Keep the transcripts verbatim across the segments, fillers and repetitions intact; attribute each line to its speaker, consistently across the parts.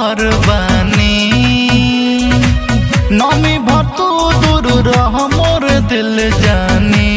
Speaker 1: तोहर बानी नमी भतू दूर रह मोर दिल जानी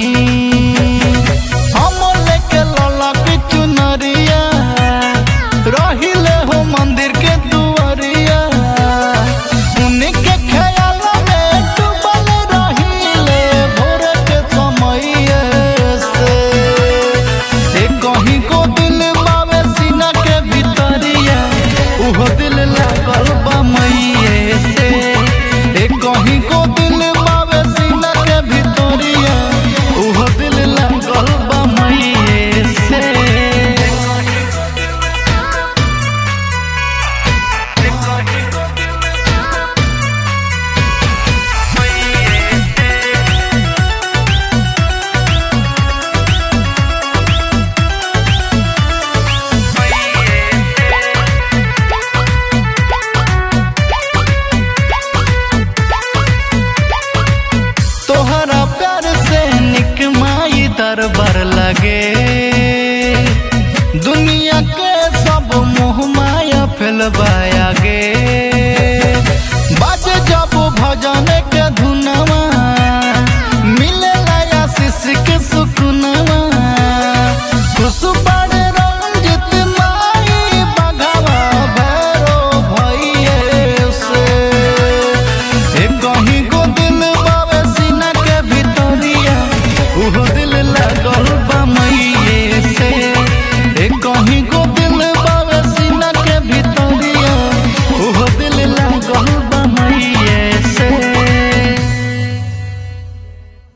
Speaker 1: हम लेके लला के चुनरिया रहिले हो मंदिर के दुआरिया उनके ख्याल में डूबल रहिले भोर के समय से एक कहीं को दिल बावे सीना के भीतरिया उहो दिल लागल बा मैये से एक कहीं को दिल बावे सीना के भीतरिया उहो दिल लागल बा मैये से तोहरा प्यार से निक माई दरबार लगे दुनिया के सब मोह माया फैलवाया गे बाज जब भजन